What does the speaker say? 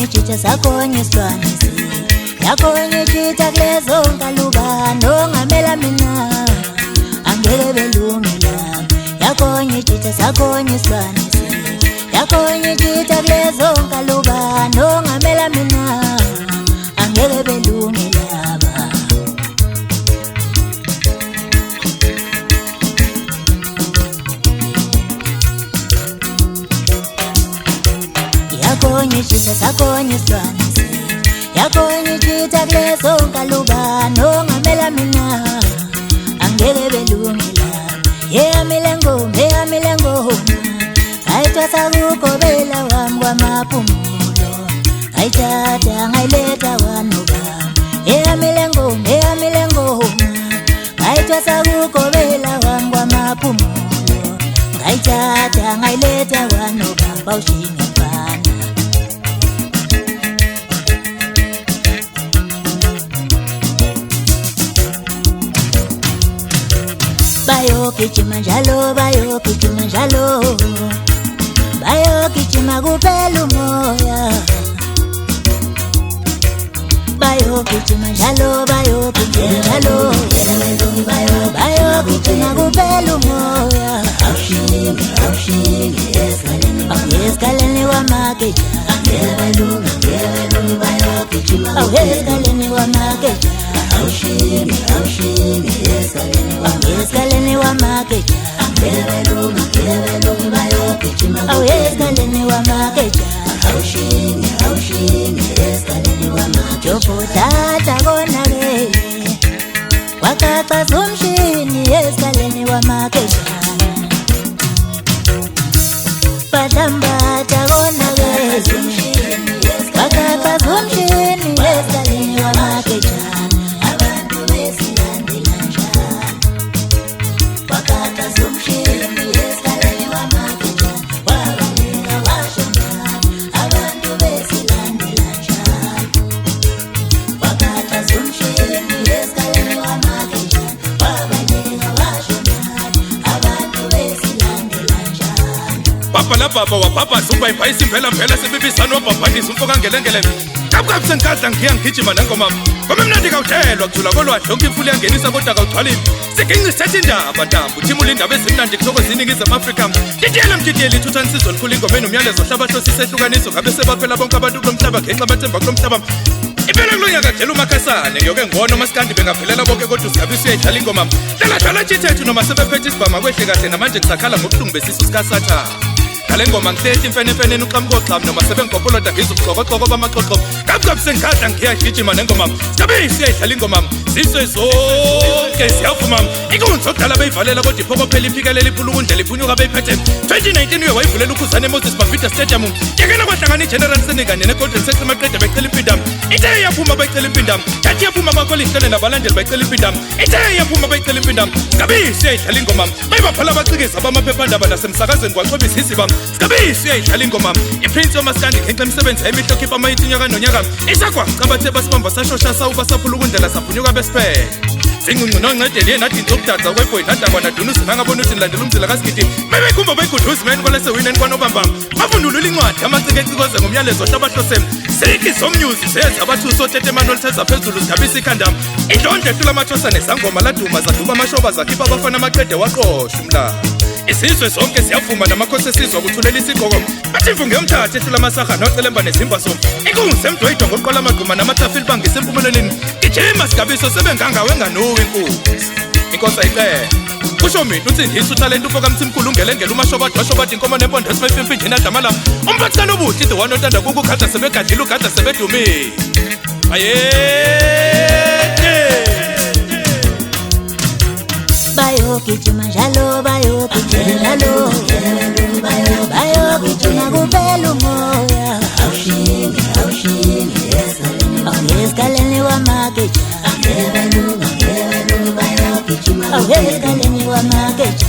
Yakhonyechita sakhonyesilwanisi Yakhonyechita kulezo nkalubano ongamela mina Angeke belungela Yakhonyechita sakhonyesilwanisi Yakhonyechita kulezo nkalubano ongamela mina Angeke belungela Yakhonyechita sakhonyesilwanisi Yakhonyechita kulezo nkalubano ongamela mina Angeke belungela Yeyamile ngoma Ayithatha kukobela wami kwamaphumulo Ayithatha ngayiletha wanoba Yeyamile ngoma Ayithatha kukobela wami kwamaphumulo Ayithatha ngayiletha wanoba bawushinga mfana Bayogijima njalo Bayogijima kuphela umoya Bayogijima njalo Bayogijima kuphela umoya Awuyezikaleni wamageja Awuyezikaleni wamageja Awuyezikaleni wamageja Awuyezikaleni wamageja Jofuthatha konakele Waqaqaza umshini ezikaleni wamageja Badlambatha konakele Waqaqaza umshini ezikaleni wamageja Baba wababa zumba ibhayisi mphela sebibisana wabhabhanisa umfoka ngelengelene Kabukabu senkadla ngiyangijima nengoma Ngoba mnandi kawuthelwa kuthula kolwandle yonke imfula yangenisa kodwa kawuthwalile Siginci sithethe indaba ntambu thimula indaba ezimnandi kusokozini ngize Afrika Titiyela mtitiyela ithutha nisizwe likhulu ingomeni umyalezo hlabahlose isehlukaniso ngabe sebaphela bonke abantu kulomhlaba ngenxa abathemba kulomhlaba Impela kulonyaka kujela umakhasane ngiyoke ngibona umasikandi bengaphelela bonke kodwa usigabisa uyayidlala ingoma Dlala chithethu noma sebephethe isibhama kwehle kahle namanje ngisakhala ngobuhlungu besisu sikasatha Kale ngoma ngihlethi imfenefeneni uqhamuko noma sebengigobholoda ngizubugqokogqoko bamaqoqo Kabukabu sengikadla ngiyagijima nengoma Sikabisi uyayidlala ingoma Sizwe zonke siyavuma Ikunzi okudala beyivalela kodwa iphokophela iphikelela iphula ukundlela iphunyuka beyiphethe 2019 uye wayivulela ukhuzane Moses Mavida Stadium Yekena kwahlangana iGeneral Senekane neGolden Sex emaqede becela impindam Ithe yaphuma bayicela impindam Yathi yaphuma kwakholihlele nabalandeli bayicela impindam Ithe yaphuma bayicela impindam Sikabisi uyayidlala ingoma Bayibaphala abacikisa bamaphephandaba nasemsakazweni kwachobisa isiba Sikabisi uyayidlala ingoma iPrince yomasikandi ngenxa imisebenzi emihlo khipha amayithinyaka nonyaka Isakwa ngabathe basibamba sashosha sawuba saphula ukundlela saphunyuka besiphele Singqungqu noncedeli yenathi inzokudada kweboy nadaba nadunusi nangabona ukuthi nilandela umzila kasigidi Bebekhumba bayiguduzi meni kwalese wineni kwanobambamba Bavundulula incwadi amacikecikoze ngomyalezo hlabahlose Sikhi somnyuzi senza abathuso otete Emmanuel Theza phezulu Sikabisi ikhanda Indlondlo ehlula amathosana nesangoma laduma zaduba amashoba zakhipha abafana amaqede waqosha umla Isizwe sonke siyavuma namakhosi esizwa ukuthulela isigqoko Bathi mfunge umthathe ehlula amasaha nocelemba nezimba so Inkunzi emdwayidwa ngokuqala amagquma namathafili bangisa empumeleleni Gijima Sigabiso sebengangawe enganuwi inkunzi Inkosi ayiqele Kusho mina uthi ngisa utalent ufoka mthimkhulu ungelengela umashoba bathi inkomo nempondo esimefimpi njena damala Umphathi kanobuthi the one othanda kukukhada sebegadlile ugada sebedumile Bayogijima njalo Bayogijima kuphela umoya Awuyezikaleni wamageja Awuyezikaleni wamageja